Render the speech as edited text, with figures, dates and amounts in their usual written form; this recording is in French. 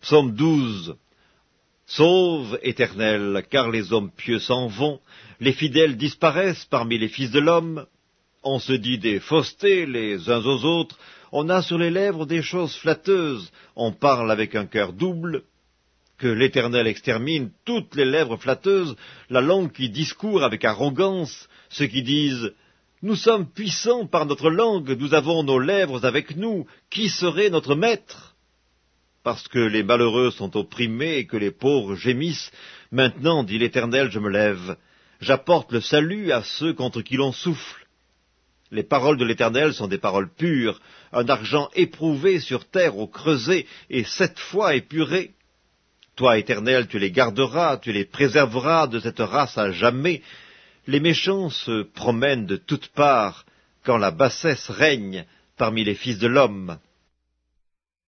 Psaume 12. Sauve, Éternel, car les hommes pieux s'en vont, les fidèles disparaissent parmi les fils de l'homme. On se dit des faussetés les uns aux autres, on a sur les lèvres des choses flatteuses, on parle avec un cœur double. Que l'Éternel extermine toutes les lèvres flatteuses, la langue qui discourt avec arrogance, ceux qui disent « Nous sommes puissants par notre langue, nous avons nos lèvres avec nous, qui serait notre maître ?» Parce que les malheureux sont opprimés et que les pauvres gémissent, maintenant, dit l'Éternel, je me lève. J'apporte le salut à ceux contre qui l'on souffle. Les paroles de l'Éternel sont des paroles pures, un argent éprouvé sur terre au creuset et 7 fois épuré. Toi, Éternel, tu les garderas, tu les préserveras de cette race à jamais. Les méchants se promènent de toutes parts quand la bassesse règne parmi les fils de l'homme.